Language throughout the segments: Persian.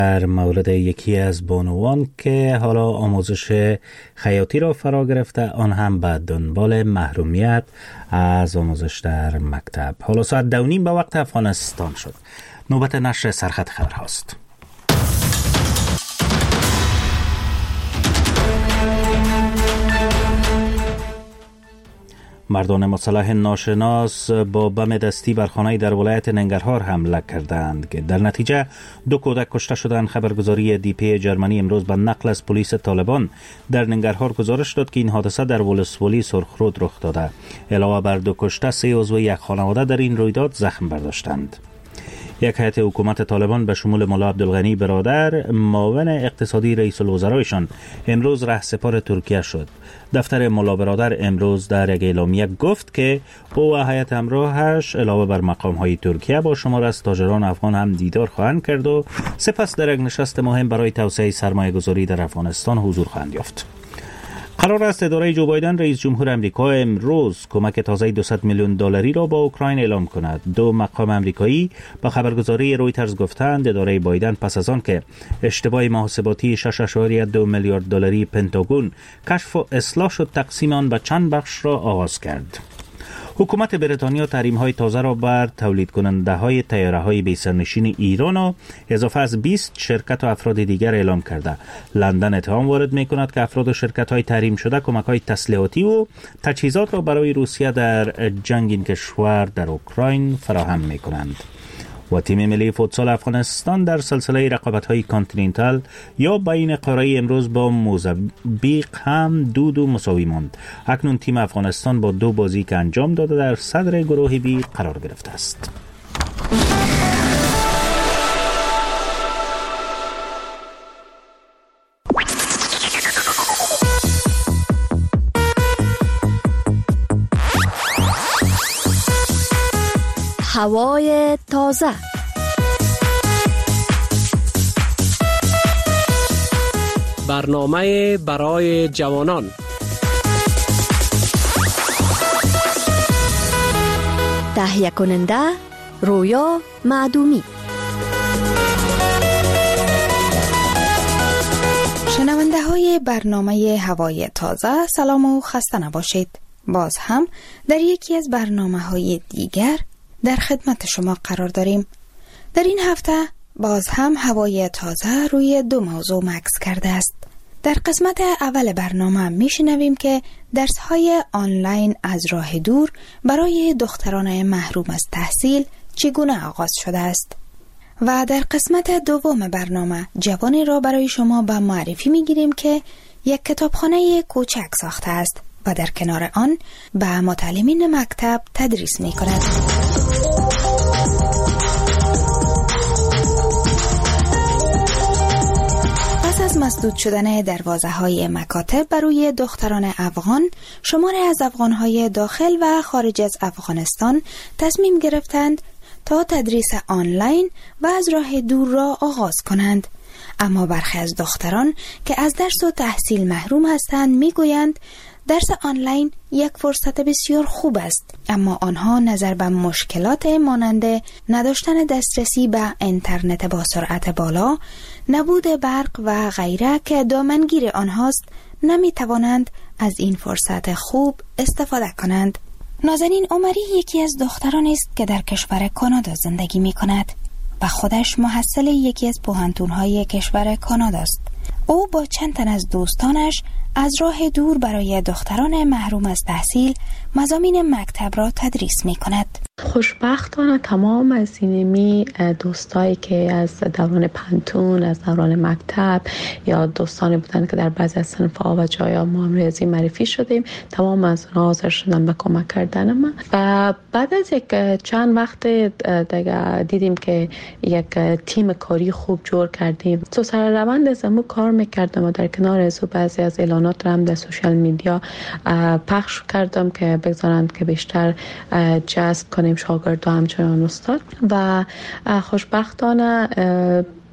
در مورد یکی از بانوان که حالا آموزش خیاطی را فرا گرفته، آن هم به دنبال محرومیت از آموزش در مکتب. حالا ساعت 2:30 به وقت افغانستان شد. نوبت نشر سرخط خبر هاست. مردان مسلح ناشناس با بم دستی بر خانه‌ای در ولایت ننگرهار حمله کردند که در نتیجه 2 کودک کشته شدند. خبرگزاری دیپی جرمنی امروز به نقل از پلیس طالبان در ننگرهار گزارش داد که این حادثه در ولسوالی سرخرود رخ داده. علاوه بر 2 کشته، 3 عضو یک خانواده در این رویداد زخم برداشتند. یک هیئت حکومت طالبان به شمول مولا عبدالغنی برادر، معاون اقتصادی رئیس الوزرایشان، امروز رهسپار ترکیه شد. دفتر مولا برادر امروز در یک اعلامیه گفت که او و هیئت همراهش علاوه بر مقام‌های ترکیه با شمار از تاجران افغان هم دیدار خواهند کرد و سپس در یک نشست مهم برای توسعه سرمایه‌گذاری در افغانستان حضور خواهند یافت. قرار است اداره جو بایدن رئیس جمهور امریکا امروز کمک تازه $200 میلیون را با اوکراین اعلام کند. 2 مقام امریکایی با خبرگزاری رویترز گفتند اداره بایدن پس از آن که اشتباه محاسباتی $6.2 میلیارد پنتاگون کشف و اصلاح شد، تقسیم آن به چند بخش را آغاز کرد. حکومت بریتانیا تحریم‌های تازه را بر تولید کننده‌های طیاره‌های بی‌سرنشین ایران و اضافه از 20 شرکت و افراد دیگر اعلام کرده. لندن اتهام وارد می‌کند که افراد و شرکت‌های تحریم شده کمک‌های تسلیحاتی و تجهیزات را برای روسیه در جنگ این کشور در اوکراین فراهم می‌کنند. و تیم ملی فوتسال افغانستان در سلسله رقابت‌های کانتیننتال یا بین قاره‌ای امروز با موزامبیق هم 2-2 مساوی ماند. اکنون تیم افغانستان با 2 بازی که انجام داده در صدر گروه بی قرار گرفته است. هوای تازه. برنامه برای جوانان. تهیه کننده رویا معدومی. شنونده های برنامه هوای تازه، سلام و خسته نباشید. باز هم در یکی از برنامه های دیگر در خدمت شما قرار داریم. در این هفته باز هم هوای تازه روی 2 موضوع مکث کرده است. در قسمت اول برنامه میشنویم که درس‌های آنلاین از راه دور برای دختران محروم از تحصیل چگونه آغاز شده است. و در قسمت دوم برنامه جوانی را برای شما به معرفی میگیریم که یک کتابخانه کوچک ساخته است و در کنار آن به متعلمین مکتب تدریس می کند. پس از مسدود شدن دروازه‌های مکاتب بروی دختران افغان، شماری از افغان‌های داخل و خارج از افغانستان تصمیم گرفتند تا تدریس آنلاین و از راه دور را آغاز کنند. اما برخی از دختران که از درس و تحصیل محروم هستند میگویند درس آنلاین یک فرصت بسیار خوب است، اما آنها نظر به مشکلات مانند نداشتن دسترسی به اینترنت با سرعت بالا، نبود برق و غیره که دامنگیر آنهاست، نمی توانند از این فرصت خوب استفاده کنند. نازنین عمری یکی از دخترانی است که در کشور کانادا زندگی می کند و خودش محصل یکی از پوهنتون‌های کشور کانادا است. او با چند تن از دوستانش از راه دور برای دختران محروم از تحصیل مضامین مکتب را تدریس می کند. خوشبختانه تمام از اینمی دوستایی که از دوران پنتون، از دوران مکتب یا دوستانی بودن که در بعضی از صنف‌ها و جایا ما هم ریاضی معرفی شدیم، تمام از اونها حاضر شدن به کمک کردن من. و بعد از یک چند وقت دیگه دیدیم که یک تیم کاری خوب جور کردیم. تو سر روند از امو کار میکردم و در کنار از بعضی از اعلانات را هم در سوشال میدیا پخش کردم که بگذارند که بیشتر جذب کنیم شاگرد و همچنان استاد. و خوشبختانه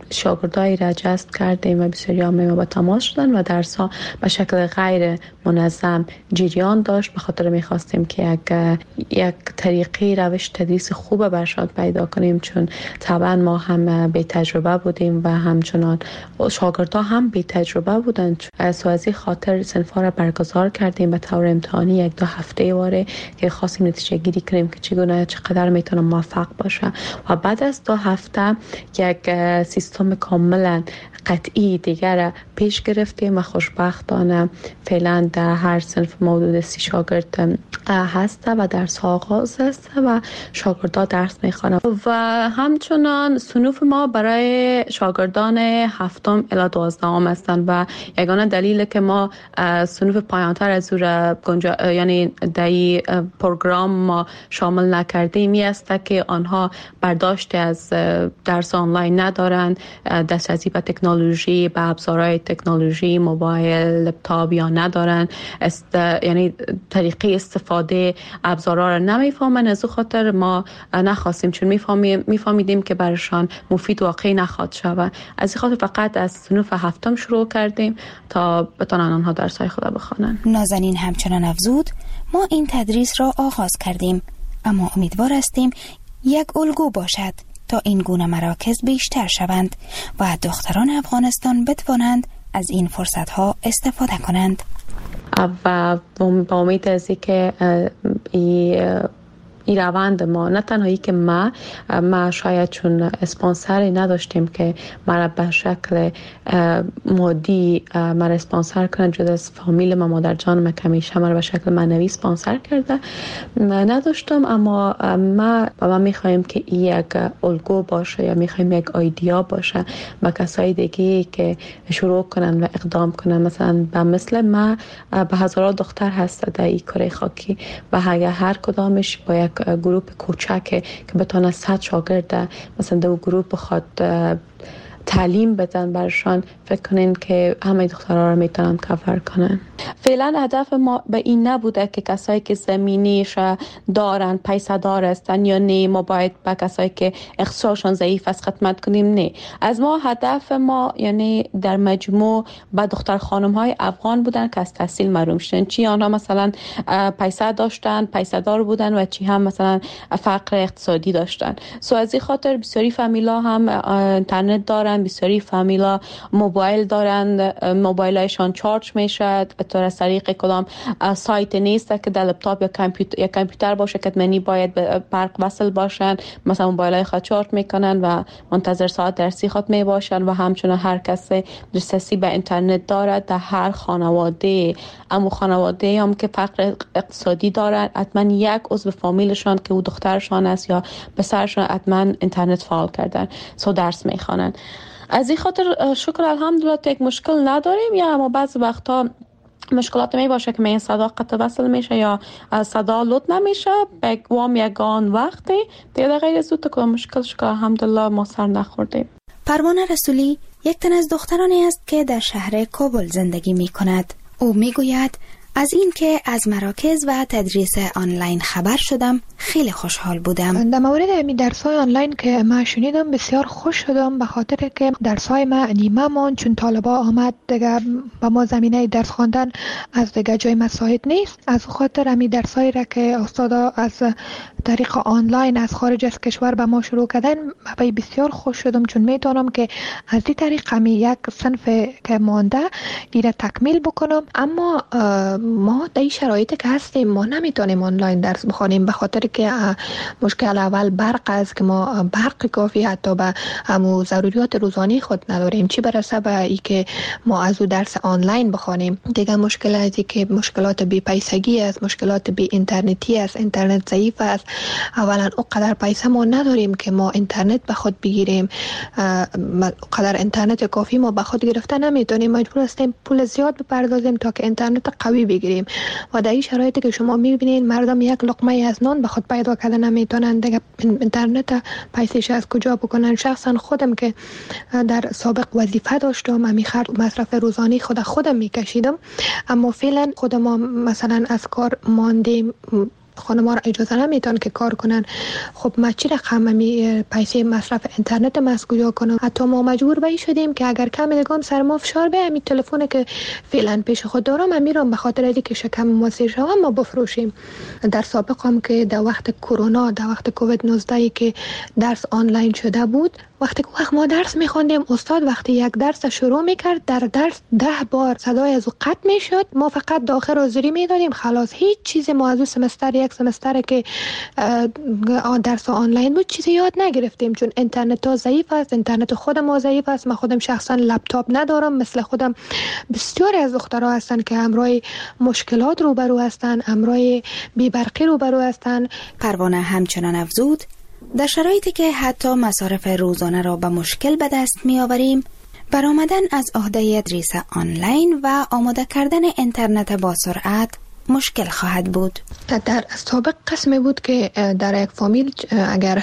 شاگردایی را جذب کردیم و بسیاری ما با تماس شدن و درس‌ها به شکل غیر منظم جریان داشت. به خاطر می‌خواستیم که یک طریقی روش تدریس خوب برشان پیدا کنیم، چون طبعا ما هم بی تجربه بودیم و همچنان شاگردها هم بی تجربه بودند. از این خاطر صنف‌ها را برگزار کردیم به طور امتحانی 1-2 هفته واره که خواستیم نتیجه گیری کنیم که چقدر میتونه موفق باشه و بعد از 2 هفته یک سیستم کاملا قطعی دیگر پیش گرفتیم و خوشبختانه فعلا در هر صنف حدود 30 شاگرد هست و درس آغاز است و شاگردان درس میخوانند و همچنان صنوف ما برای شاگردان 7 الی 12 هستند و یگانه دلیل که ما صنوف پایانتر از یعنی در پروگرام ما شامل نکردیم است که آنها برداشت از درس آنلاین ندارند، دسترسی به تکنولوژی، به ابزارهای تکنولوژی، موبایل، لپتاپ یا ندارن، یعنی طریقه استفاده ابزارها را نمیفهمن. از او خاطر ما نخواستیم، چون میفهمیدیم که برشان مفید واقعی نخواهد شود. از این خاطر فقط از صنف 7 شروع کردیم تا بتونن آنها درس‌های خود بخوانند. نازنین همچنان افزود ما این تدریس را آغاز کردیم، اما امیدوار هستیم یک الگو باشد تا این گونه مراکز بیشتر شوند و دختران افغانستان بتوانند از این فرصت‌ها استفاده کنند. و با امید از اینکه این روند ما نه تنهایی که ما شاید چون اسپانسری نداشتیم که مرا به شکل مادی مرا اسپانسر کنند، جدا از فامیل ما، مادر جانم که همیشه مرا به شکل معنوی اسپانسر کرده نداشتم، اما ما میخوایم که این یک الگو باشه یا میخوایم یک ایده باشه با کسای دیگه که شروع کنن و اقدام کنن. مثلا مثل ما به هزاران دختر هست در این کره خاکی و اگر هر کدامش با یک گروپ کوچک که بتونه 100 شاگرد مثلا دو گروپ بخواد تعلیم بدن برشان، فکر کنین که همه دخترها رو میتونن کاور کنن. فعلا هدف ما به این نبوده که کسایی که زمینیش دارن پیسه دار هستن یا نه ما باید با کسایی که اقتصادشون ضعیف است خدمت کنیم. نه، از ما هدف ما یعنی در مجموع با دختر خانم های افغان بودن که از تحصیل محروم شدن، چی آنها مثلا پیسه داشتن، پیسه دار بودن و چی هم مثلا فقر اقتصادی داشتن. از این خاطر بسیاری فامیلا هم اینترنت دارن، بسیاری فامیلا موبایل دارند، موبایلشان چارج میشه به طور طریق کدام سایت نیست که در لپتاپ یا کامپیوتر باشه که منی باید به برق وصل باشن، مثلا موبایلای خود چارج میکنن و منتظر ساعت درسی خود می باشن و همچنین هر کسی دسترسی به اینترنت دارد در هر خانواده. اما خانواده هم که فقر اقتصادی دارند حتما یک عضو فامیلشان که او دخترشان است یا پسرشان حتما اینترنت فعال کردن درس میخوانن. از این خاطر شکر الحمدلله یک مشکل نداریم، یا اما بعضی وقتا مشکلات می باشه که این صدا قطع وصل میشه یا صدا لود نمیشه به وام یگان وقتی دیگه غیر از تو مشکل شکر الحمدلله ما سر نخوردیم. پروانه رسولی یک تن از دخترانی است که در شهر کابل زندگی می کند. او می گوید از این که از مراکز و تدریس آنلاین خبر شدم خیلی خوشحال بودم. در مورد درس‌های آنلاین که من شنیدم بسیار خوش شدم، به خاطر که درس‌های ما نیمه ماند چون طالبا آمد دیگه با ما زمینه درس خواندن از دیگه جای مساعد نیست. از خاطر همین درس‌هایی را که استادا از طریق آنلاین از خارج از کشور به ما شروع کردن بسیار خوش شدم، چون میتونم که از این طریق همی یک صنف که مانده ایره تکمیل بکنم. اما ما در این شرایطی که هستیم ما نمیتونیم آنلاین درس بخوانیم به خاطر که مشکل اول برق است که ما برق کافی حتی به همو ضروریات روزانه خود نداریم، چی برسه به ای که ما از او درس آنلاین بخوانیم. دیگه مشکل است که مشکلات بی پیسگی است، مشکلات بی اینترنتی است، اینترنت ضعیف است. اولا اونقدر پیسه ما نداریم که ما اینترنت به خود بگیریم، قدر اینترنت کافی ما به خود گرفته نمیتونیم، مجبور هستیم پول زیاد بپردازیم تا که اینترنت قوی بگیریم. و در این شرایطی که شما میبینید مردم یک لقمه از نان به خود پیدا کردن نمیتونن، دیگه اینترنت پیسش از کجا بکنن. شخصا خودم که در سابق وظیفه داشتم امی خرج مصرف روزانه خودم میکشیدم، اما فعلا خودم مثلا از کار ماندیم خانم‌ها را اجازه نمیتون که کار کنن. خب ما چی رقم پیسه مصرف اینترنت ما از کجا کنم؟ حتی ما مجبور به شدیم که اگر کم دیگم سر ما فشار بیاد، همین تلفن که فعلا پیش خود دارم میرم به خاطر اینکه شکم ما سیر شوم ما بفروشیم. در سابق هم که در وقت کرونا، در وقت کووید 19 که درس آنلاین شده بود، وقتی ما درس می‌خوندیم استاد وقتی یک درس شروع می‌کرد در درس 10 بار صدای از قطع می‌شد، ما فقط داخل حاضری می‌دادیم خلاص. هیچ چیزی ما از سمستر یک سمستر که درس آنلاین بود چیزی یاد نگرفتیم، چون اینترنت ها ضعیف است، اینترنت خود ما ضعیف است. من خودم شخصا لپتاپ ندارم، مثل خودم بسیاری از دخترها هستن که همراه مشکلات روبرو هستن، همراه بی‌برقی روبرو هستن. پروانه همچنان افزود در شرایطی که حتی مصارف روزانه را به مشکل به دست می آوریم، برآمدن از عهده تدریس آنلاین و آماده کردن اینترنت با سرعت مشکل خواهد بود. در سابق قسمی بود که در یک فامیل اگر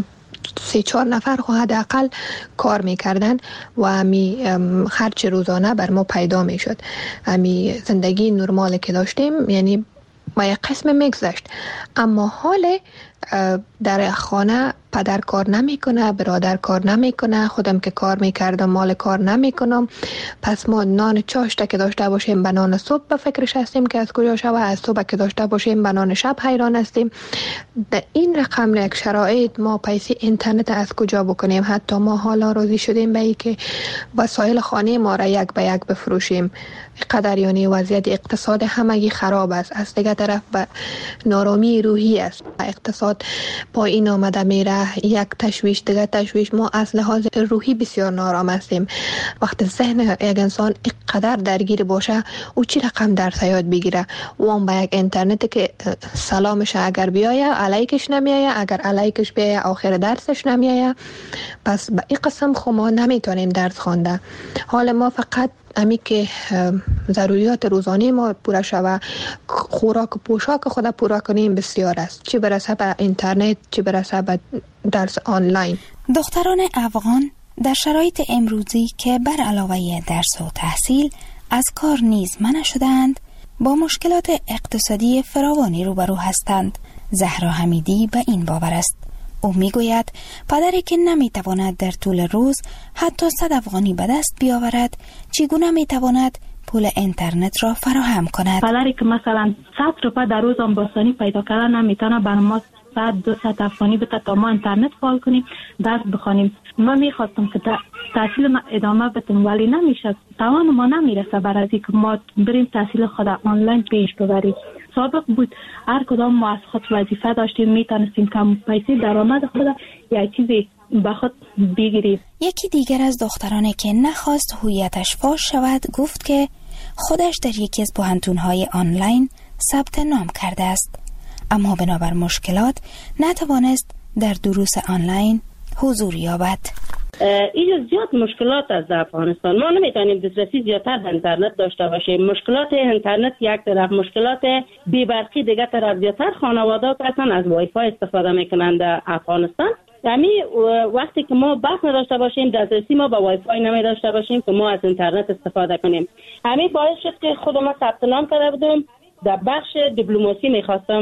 3-4 نفر حداقل کار میکردن و همی خرج روزانه بر ما پیدا میشد، همی زندگی نرمال که داشتیم یعنی با یک قسم میگذشت. اما حال در خانه پدر کار نمیکنه، برادر کار نمیکنه، خودم که کار میکردم مال کار نمیکنم، پس ما نان چاشته که داشته باشیم به نان صبح به فکرش هستیم که از کجا شوه، از صبح که داشته باشیم به نان شب حیران هستیم. در این رقم یک شرایط ما پیسه اینترنت از کجا بکنیم؟ حتی ما حالا راضی شدیم به این که وسایل خانه ما را یک به یک بفروشیم. قدر یعنی وضعیت اقتصاد همگی خراب است. از دیگه طرف به نارامی روحی است، اقتصاد پایین آمده میره، یک تشویش دیگه تشویش. ما از لحاظ روحی بسیار نارام هستیم. وقتی ذهن یک انسان اینقدر درگیر باشه او چی رقم درس یاد بگیره؟ و هم به یک اینترنت که سلامش اگر بیایه علیکش نمیایه، اگر علیکش بیایه آخر درسش نمیایه. پس به این قسم خو ما نمیتونیم درس خوانده. حال ما فقط امی که ضروریات روزانه ما پورا شوه، خوراک و پوشاک خود پورا کنیم بسیار است، چه برسه به اینترنت چه برسه به درس آنلاین. دختران افغان در شرایط امروزی که بر علاوه درس و تحصیل از کار نیز منع شدند، با مشکلات اقتصادی فراوانی روبرو هستند. زهرا حمیدی به این باور است. او میگوید پدری که نمیتواند در طول روز حتی 100 افغانی به دست بیاورد، چگونه میتواند پول اینترنت را فراهم کند؟ پدری که مثلا 100 روپیه در روز آسانی پیدا کردن نمیتونه، برای ما 100-200 افغانی بده تا ما اینترنت فعال کنیم درس بخوانیم. ما میخواستم که تحصیل ما ادامه بدیم ولی نمیشه، توان ما نمیرسه برای اینکه ما بریم تحصیل خود آنلاین پیش ببریم. سابق بود هر کدام ما از خود وظیفه داشتیم، میتونستیم کم پیسه درآمد خود یا چیزی به خود بگیریم. یکی دیگر از دخترانی که نخواست هویتش فاش شود گفت که خودش در یکی از پوهنتون‌های آنلاین ثبت نام کرده است، اما بنابر مشکلات نتوانست در دروس آنلاین حضور یابد. اینجا زیاد مشکلات از افغانستان، ما نمیتونیم دسترسی زیادتر به اینترنت داشته باشیم. مشکلات اینترنت یک طرف، مشکلات بی‌برقی دیگه طرف. زیادتر خانواده‌ها اصلا از وای فای استفاده میکنند در افغانستان. یعنی وقتی که ما بحث نداشته باشیم، دسترسی ما به وای فای نمی داشته باشیم که ما از اینترنت استفاده کنیم. همین باعث شد که خود ما ثبت نام کرده بودم در بخش دیپلماسی، میخواستم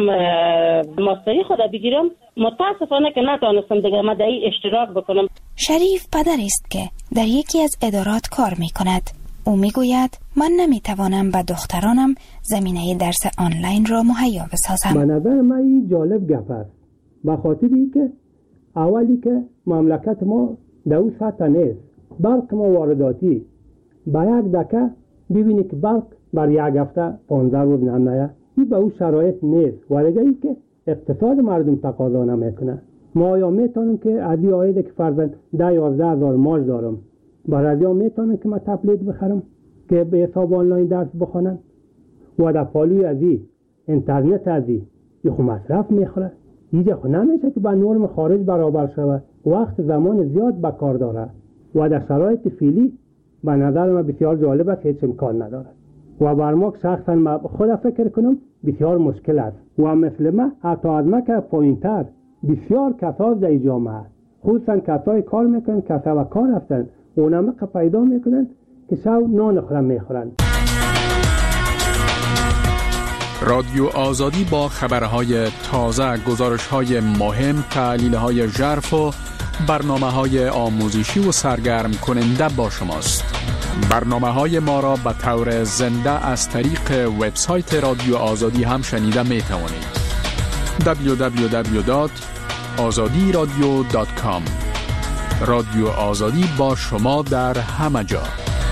ماستری خود بگیرم، متاسفانه که نتونستم دیگه ما در این اشتراک بکنم. شریف پدری است که در یکی از ادارات کار میکند. او میگوید من نمیتوانم به دخترانم زمینه درس آنلاین را مهیا بسازم. به نظر من این جالب گپ است، به خاطری که اولی که مملکت ما در اون سطح نیست. برق ما وارداتی، با یک دکه ببینی که برق بر یک هفته 15 روز نمیاد. این به اون شرایط نیست. ولی ای که اقتصاد مردم تقاضا نمیکنه. ما یا میتونم که عادی آیده که فرضاً 10-11 هزار ماش دارم، برای یا میتونم که من تبلیغ بخرم که به حساب آنلاین درس بخونم و در پالوی ازی اینترنت ازی یه خو مصرف میخوره. اینجا خو نمیشه که با نرم خارج برابر شود. وقت زمان زیاد به کار داره و در شرایط فعلی به نظر من بسیار جالب است، هیچ امکان نداره و بر ما شخصا ما خود فکر کنم بسیار مشکل است. و مثل ما حتی از ما که پایین‌تر بسیار کسا در جامعه، خصوصا کسای کار میکنن، کسا و کار هستن، اونم که پیدا میکنن که شب نان خورم میخورن. رادیو آزادی با خبرهای تازه، گزارش‌های مهم، تحلیل‌های ژرف و برنامه‌های آموزشی و سرگرم کننده با شماست. برنامه‌های ما را به طور زنده از طریق وبسایت رادیو آزادی هم شنیده می‌توانید. www.azadiradio.com. رادیو آزادی با شما در همه جا.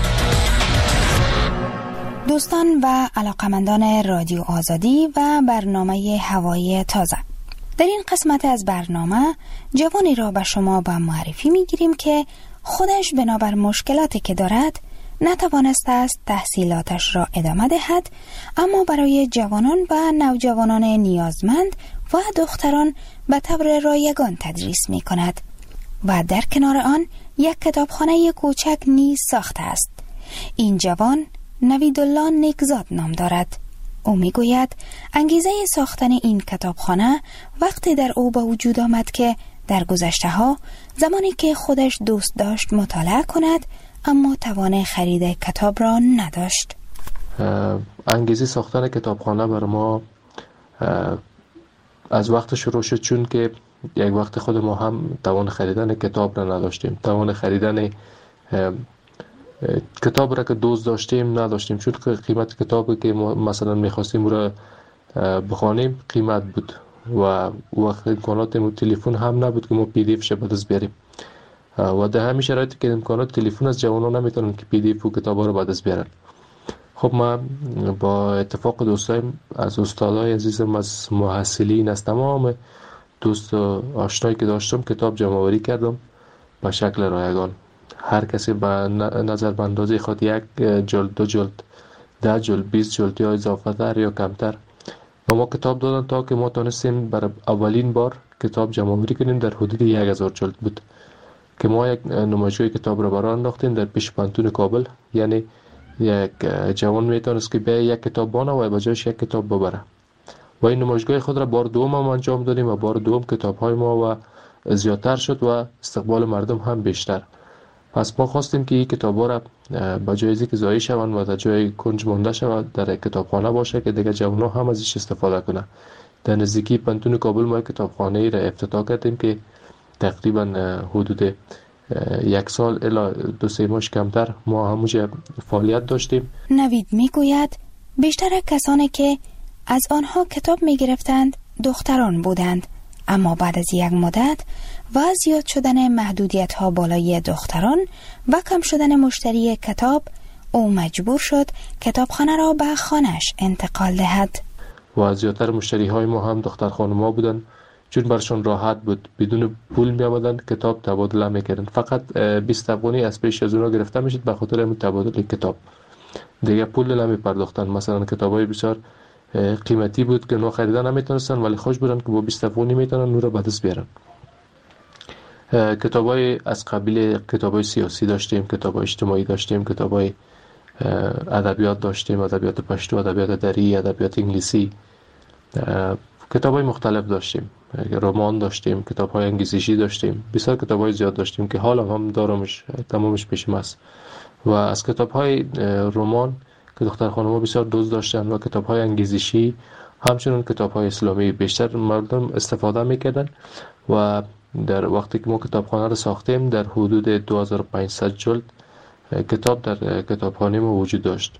دوستان و علاقمندان رادیو آزادی و برنامه هوای تازه، در این قسمت از برنامه جوانی را به شما به معرفی میگیریم که خودش بنابر مشکلاتی که دارد نتوانسته است تحصیلاتش را ادامه دهد، اما برای جوانان و نوجوانان نیازمند و دختران به طور رایگان تدریس می کند و در کنار آن یک کتابخانه کوچک نیز ساخته است. این جوان نویدالله نیکزاد نام دارد. او می گوید انگیزه ساختن این کتابخانه وقتی در او به وجود آمد که در گذشته ها زمانی که خودش دوست داشت مطالعه کند اما توان خرید کتاب را نداشت. انگیزه ساختن کتابخانه بر ما از وقت شروع شد، چون که یک وقت خود ما هم توان خریدن کتاب را نداشتیم. توان خریدن کتاب را که دوست داشتیم نداشتیم، چون که قیمت کتابی که ما مثلا می‌خواستیم را بخوانیم قیمت بود و وقت امکانات تلفن هم نبود که ما پی دی اف ش به دست بیاریم و در همین شرایطی که امکانات تلفن از جوانان نمیتونن که پی دی اف و کتابا رو به دست بیارن. خب ما با اتفاق دوستایم از استادای عزیزم، از محصلین، از تمام دوست و آشنایی که داشتم کتاب جمع آوری کردم به شکل رایگان. هر کسی به نظر به اندازه خود یک جلد، 2 جلد، 10 جلد، 20 جلد یا اضافه تر یا کمتر و ما کتاب دادن تا که ما تونستیم برای اولین بار کتاب جمع آوری کنیم. در حدود 1000 جلد بود که ما یک نمایشگاه کتاب را برای انداختیم در پیش پانتون کابل. یعنی یک جوان میتونست که به یک کتاب بانه و بجایش یک کتاب ببره و این نمایشگاه خود را بار دوم هم انجام دادیم و بار دوم کتاب های ما و زیادتر شد و استقبال مردم هم بیشتر. پس ما خواستیم که این کتاب ها را بجای از اینکه ضایع شوند و در جای کنج مانده شود در کتابخانه باشه که دیگه جوان ها هم ازش استفاده کنه. در نزدیکی پانتون کابل ما کتابخانه ای را افتتاح کردیم که تقریبا حدود 1 سال الی 2-3 ماه کمتر ما همونجا فعالیت داشتیم. نوید میگوید بیشتر کسانی که از آنها کتاب میگرفتند دختران بودند، اما بعد از یک مدت و زیاد شدن محدودیت ها بالای دختران و کم شدن مشتری کتاب، او مجبور شد کتابخانه را به خانه‌اش انتقال دهد. و زیادتر مشتری های ما هم دختر خانم‌ها بودند، چون برشون راحت بود، بدون پول می آمدن کتاب تبادله میکردن. فقط 20 افغانی از پیش از اونا گرفته میشد به خاطر همین تبادل کتاب، دیگه پول نمی پرداختن. مثلا کتابای بسیار قیمتی بود که اونا خریدن نمیتونستن ولی خوش بودن که با 20 افغانی میتونن اون رو به دست بیارن. کتابای از قبیل کتابای سیاسی داشتیم، کتابای اجتماعی داشتیم، کتابای ادبیات داشتیم، ادبیات پشتو، ادبیات دری، ادبیات انگلیسی، کتابای مختلف داشتیم، رمان داشتیم، کتاب‌های انگیزشی داشتیم، بسیار کتاب‌های زیاد داشتیم که حالا هم دارمش، تمامش پیشم است. و از کتاب‌های رمان که دختر خانم‌ها بسیار دوست داشتن و کتاب‌های انگیزشی، همچنین کتاب‌های اسلامی بیشتر مردم استفاده می‌کردن و در وقتی که ما کتابخانه رو ساختیم در حدود 2500 جلد کتاب در کتابخانه ما وجود داشت.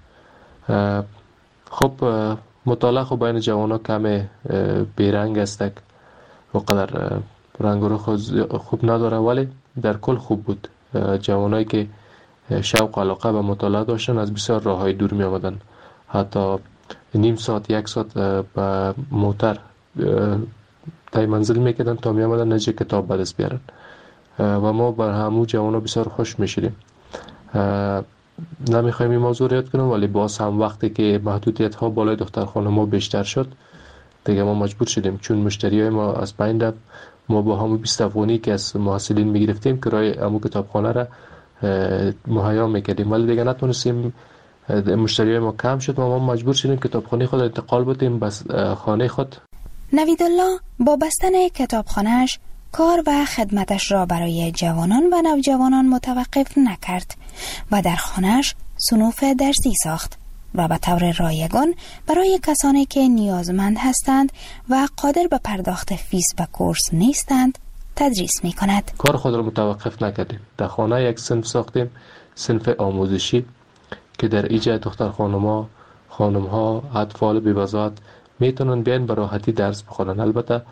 خب مطالعه خب بین جوان‌ها کم بیرنگ است، وقدر رنگ رو خوب نداره ولی در کل خوب بود. جوانایی که شوق و علاقه به مطالعه داشتن از بسیار راههای دور می آمدن، حتی نیم ساعت 1 ساعت به موتر تای منزل میکردن تا می آمدن نجه کتاب به دست بیارن و ما بر همو جوانا بسیار خوش میشیدیم. نمیخوایم این موضوع رو یاد کنم ولی باز هم وقتی که محدودیت ها بالای دختر خانم‌ها بیشتر شد دیگه ما مجبور شدیم، چون مشتری های ما از بین رفت. ما با همون 20 افغانی که از محصلین میگرفتیم کرایه همون کتابخانه را مهیا میکردیم ولی دیگه نتونستیم، مشتری های ما کم شد و ما مجبور شدیم کتابخانه خود انتقال بدیم بس خانه خود. نویدالله با بستن کتابخانه‌اش کار و خدمتش را برای جوانان و نوجوانان متوقف نکرد و در خانه‌اش صنوف درسی ساخت. و به طور رایگان برای کسانی که نیازمند هستند و قادر به پرداخت فیس و کورس نیستند تدریس می کند. کار خود را متوقف نکردیم. در خانه یک صنف ساختیم، صنف آموزشی که در ایجا دختر خانم ها اطفال بی‌وضاحت میتونن بیان به راحتی درس بخونن. البته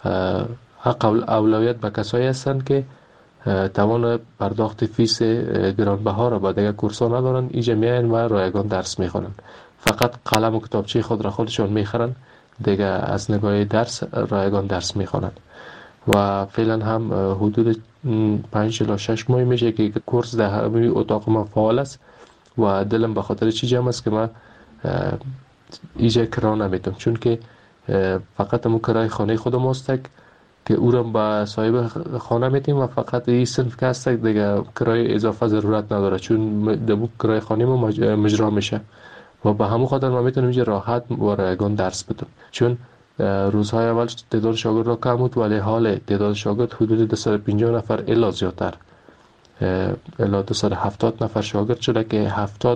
حق اولویت به کسایی هستند که توان پرداخت فیس گرانبها را با دیگر کورس‌ها ندارن، ایجا میان و رایگان درس میخونن. فقط قلم و کتابچه خود را خودشون میخرن، دیگه از نگاه درس رایگان درس میخونن. و فعلا هم حدود 5 تا 6 ماه میشه که کورس در اتاق ما فعال است و دلم به خاطر چی جمع است که من ایجا کرا نمیتونم، چون که فقط همون کرای خانه خودم است که او را با صاحب خانه میتیم و فقط این صنف که هست دیگه کرای اضافه ضرورت نداره، چون دبو کرای خانه ما مجرا میشه و به همون خاطر ما میتونیم اینجا راحت و رایگان درس بدیم. چون روزهای اول تعداد شاگرد را کم بود، ولی حال تعداد شاگرد حدود 250 نفر الا زیادتر، الا 270 نفر شاگرد شده که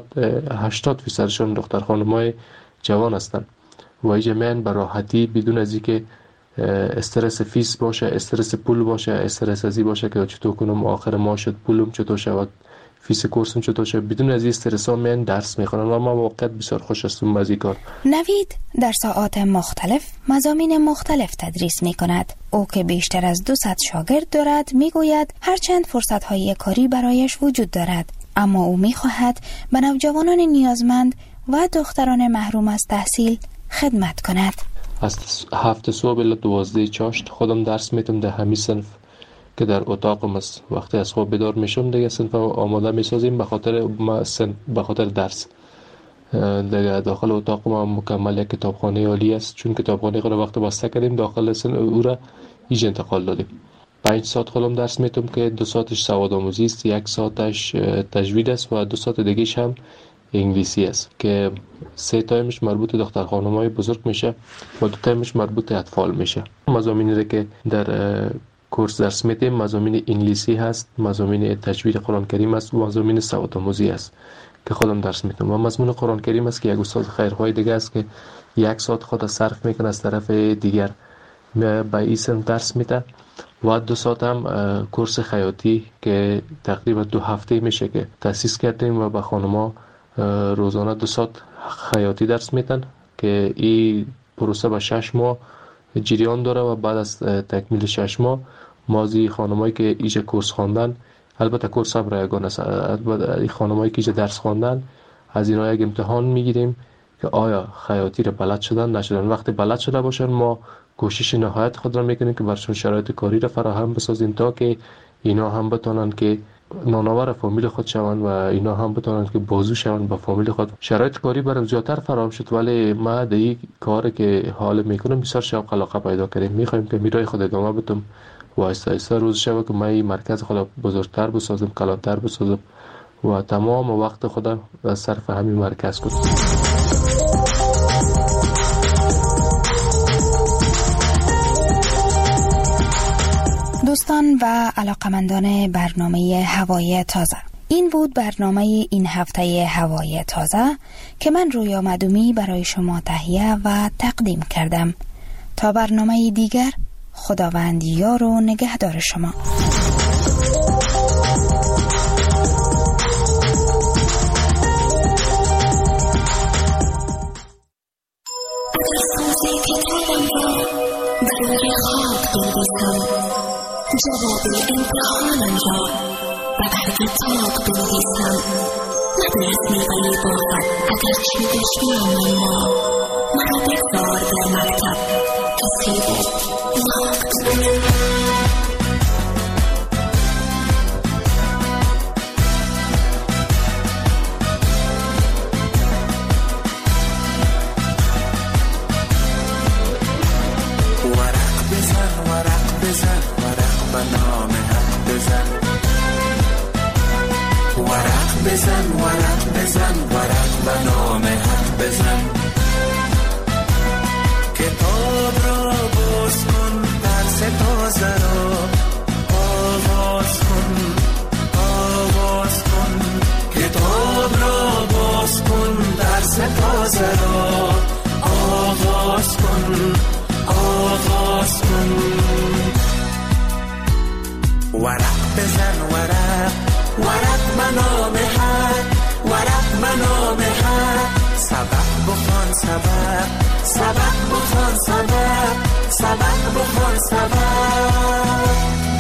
80% دختر خانم‌های جوان هستند و اینجا میان به راحتی بدون از اینکه استرس فیس باشه، استرس پول باشه، استرس ازی باشه که چطور کنم آخر ماه شد پولم چطور شود، فیس کورسم چطور شد، بدون از این استرس ها من درس میخونم و ما واقعا بسیار خوش هستم از این کار. نوید در ساعات مختلف مضامین مختلف تدریس میکند. او که بیشتر از 200 شاگرد دارد میگوید هرچند فرصت های کاری برایش وجود دارد، اما او میخواهد به نوجوانان نیازمند و دختران محروم از تحصیل خدمت کند. از 7 صبح الی 12 چاشت خودم درس میتم در همین صنف که در اتاقم است. وقتی از خواب بیدار میشم دیگه صنف آماده میسازیم به خاطر درس. دیگه داخل اتاق ما مکمل یک کتابخانه عالی است، چون کتابخانه خود وقت بسته کردیم داخل صنف او را ایج انتقال دادیم. 5 ساعت خودم درس میتم که 2 ساعتش سواد آموزی است، 1 ساعتش تجوید است و 2 ساعت دیگه‌ش هم انگلیسی است که 3 تایمش مربوط دختر خانم‌های بزرگ میشه و 2 تایمش مربوط اطفال میشه. مضامینی را که در کورس درس میدیم مضامین انگلیسی هست، مضامین تجوید قرآن کریم است و مضامین سواد آموزی است که خودم درس میدم. و مضمون قرآن کریم است که یک استاد خیرخواه دیگه است که 1 ساعت خود صرف میکنه از طرف دیگر به این صنف درس میده و 2 ساعت هم کورس خیاطی که تقریبا 2 هفته میشه که تأسیس کردیم و به خانم‌ها روزانه 2 ساعت خیاطی درس میدن که این پروسه به 6 ماه جریان داره و بعد از تکمیل 6 ماه مازی خانمایی که ایجا کورس خواندن، البته کورس هم رایگان است، البته خانمایی که ایجا درس خواندن از اینا یک امتحان میگیریم که آیا خیاطی رو بلد شدن نشدن. وقتی بلد شده باشن ما کوشش نهایت خود را میکنیم که برشون شرایط کاری را فراهم بسازیم تا که اینا هم بتونن که نانآور فامیل خود شوند و اینا هم بتونن که بازو شوند با فامیل خود. شرایط کاری برام زیادتر فراهم شد، ولی ما در این کاری که حال میکنم بسیار شوق علاقه پیدا کردیم. میخوایم که میرای خود ادامه بدم و آهسته آهسته روز شب که ما این مرکز خود بزرگتر بسازم، کلانتر بسازم و تمام وقت خود صرف همین مرکز کنم. دوستان و علاقمندان برنامه هوای تازه، این بود برنامه این هفته هوای تازه که من رویا مدومی برای شما تهیه و تقدیم کردم. تا برنامه دیگر، خداوند یار و نگهدار شما. جواب امتحانم را و بر کتاب بنویسم، ندارد میوه‌ای باشد اگرچه دشمنان ما مرا بگذار در مکتب کسی بزن ورق و نام حق بزن، کتاب را باز کن، درس تازه را آغاز کن، آغاز کن، کتاب را باز کن، درس آغاز کن. ورق بزن ورق، ورق منام حق، ورق منام حق. سبق بخوان سبق، سبق بخوان سبق، سبق بخوان سبق.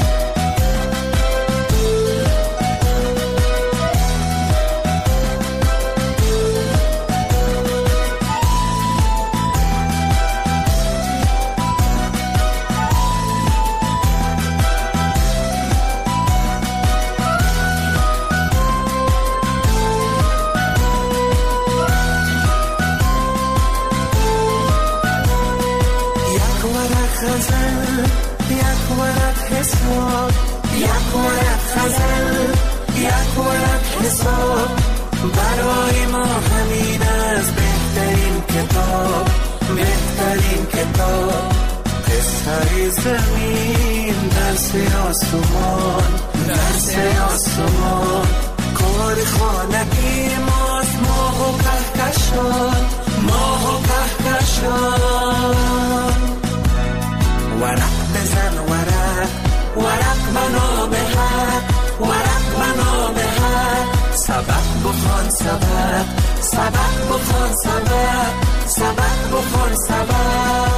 یک ورق غزل، یک ورق حساب. برای ما همین از بهترین کتاب، بهترین کتاب. قصه زمین درس آسمان، درس آسمان. کار خانگی ماست، ماه و کهکشان، ماه و کهکشان. ورق بزن ورق، ورق منام حق، ورق منام حق. سبق بخوان سبق، سبق بخوان سبق، سبق بخوان سبق.